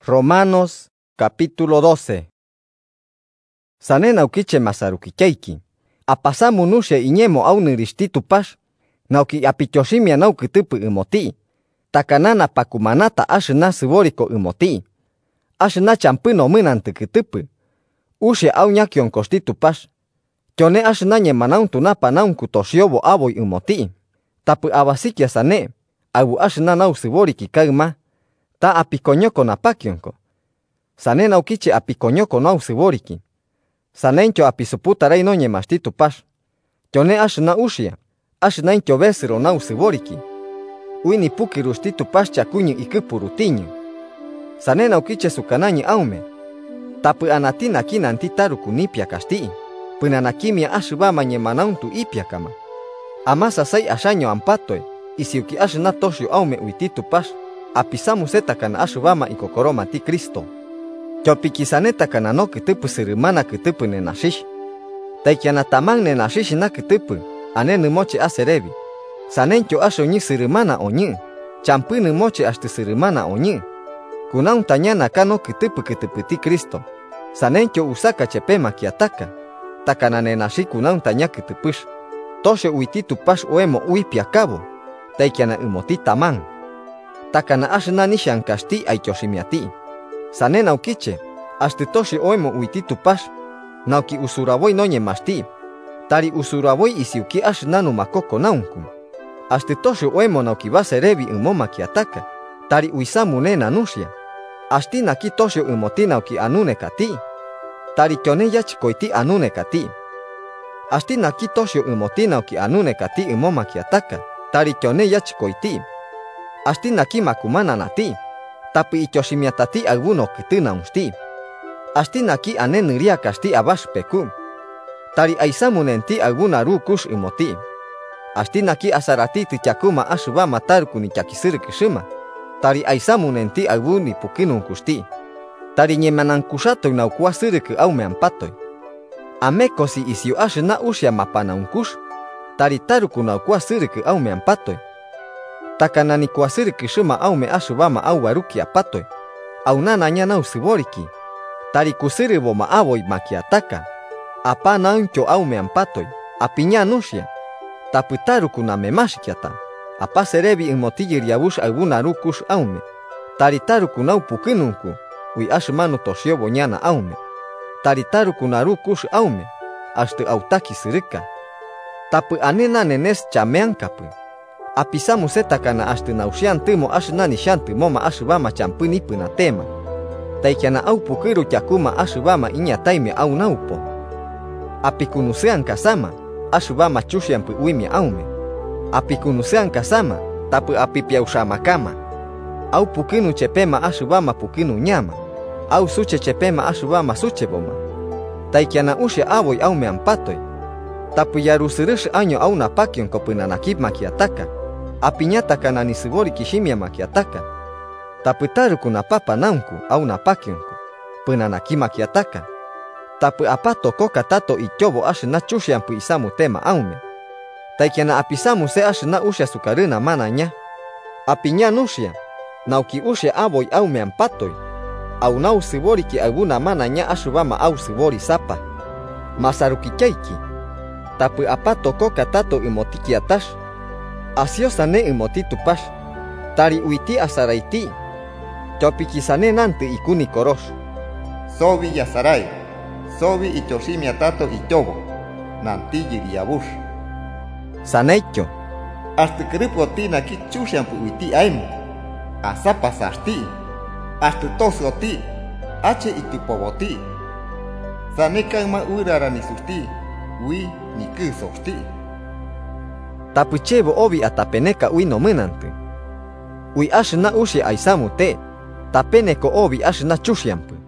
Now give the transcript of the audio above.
Romanos capítulo 12. Sanen aukiche masarukikeiki. Apasamu nushe iñemo aunirishti tupash. Nauki apityoshimia naukitupu imoti. Takanana pakumanata ashna siboriko imoti. Ashna champuno munantukitupu. Ushe auñakyon kosti tupash. Kyone ashna nyemanauntu napa naunku toshiobo aboy imoti. Tapu abasikia sane. Abu ashna nau siboriki kaima. Ta apikonyoko napakyonko. Sane naukiche apikonyoko nau siboriki. Sanencho apisuputa no nyemashti tupash. Kyone ashna ushia. Ashnaincho besiro nau siboriki. Uini pukirushti tupash chakuñi ikupurutiño. Sane naukiche sukanañi aume. Tapu anatina kinanti taruku nipia kasti. Punanakimia ashubama nyemanauntu ipia kama. Amasa sai ashaño ampatoy. Isiuki ashna toshio aume uiti tupash. Apisamu setakana ashubama ikokoroma ti Kristo. Chopikisane takana no kitupu sirimana kitupu nenashish. Taikiana tamang nenashish na kitupu. Ane numoche aserebi. Sanencho ashonyi sirimana onyi. Champu numoche ashtu sirimana onyi. Kunaun tañana kano kitupu ti Kristo. Sanencho usaka chepema kiataka. Takana nenashi kunaun taña kitupush. Toshe uiti tupash oemo uipia kabo. Taikiana umoti tamang. Takana ashna nishankashti aichoshimiati. Sane naukiche, ashtu toshi oemo uiti tupash. Nauki usuraboy no nyemashti. Tari usuraboy isiuki ashna numakoko naunku. Ashtu toshi oemo nauki baserebi umoma kiataka. Tari uisamu nena nushia. Ashti naki toshi umoti nauki anune kati. Tari kyone yachikoiti anune kati. Ashti naki toshi umoti nauki anune kati umoma kiataka. Tari kyone yachikoiti. Ashti naki makumana nati. Tapi ichoshimiatati alguno kituna unsti. Ashti naki aneniria kasti abash peku. Tari aisamunenti alguna rukush imoti. Ashti naki asarati tichakuma ashuba matarku ni chakisir kishima. Tari aisamunenti alguni pukinun kusti. Tari nyemanankushato inaukua siriku aume ampatoy. Amekosi isiu ashna ushia mapana unkush. Tari taruku naukua siriku aume ampatoy. Takanani kuasiri kishuma aume ashubama au waruki apatoy. Aunana nyana usiboriki. Tari kusiri boma aboy makiataka. Apa nauncho aume ampatoy. Apiña nushia. Taputaru kuna memashikiata. Apa serebi imotiyir yabush alguna rukush aume. Tari taru kuna upukinunku. Ui ashmanu toshio bonyana aume. Tari taru kuna rukush aume. Ashtu autaki sirika. Tapu anena nenes chameankapu. Apisamu setakana ashtu naushian timo ashna nishantu moma ashubama champuni punatema. Taikiana au pukiru chakuma ashubama iñataime au naupo. Apikunusean kasama, ashubama chushian pu uimia aume. Apikunusean kasama, tapu apipia usama kama. Au pukinu chepema ashubama pukinu nyama. Au suche chepema ashubama suche boma. Taikiana ushe aboy aume ampatoy. Tapu yarusirish año au napakion kopinanakip makiataka. Apiñata kanani sibori kishimia makiataka. Taputaru kuna papa naunku au napakyonku. Punanaki makiataka. Tapu apato koka tato ichobo ashna chushiampu isamu tema aume. Taikiana apisamu se ashna usha sukaruna mananya. Apiña nushia. Nauki ushe aboy aume ampatoy. Au nau sibori ki alguna mananya ashubama au sibori sapa. Masaruki keiki. Tapu apato koka tato imotiki atash. Asio sane imoti tupash. Tari uiti asaraiti. Chopiki sane nante ikuni korosh. Sobi yasarai. Sobi ichoshimia tato ichobo. Nanti yiriabush. Sanecho. Hasta kripo tina ki chushampu uiti aimu. Asapa sashti. Hasta tosoti. Ache itupoboti. Sane kaima urara nisusti. Ui niku sosti. Tapuchebo obi atapeneka ui no munantu. Ui ashna ushi aisamu te. Tapeneko obi ashna chushiampu.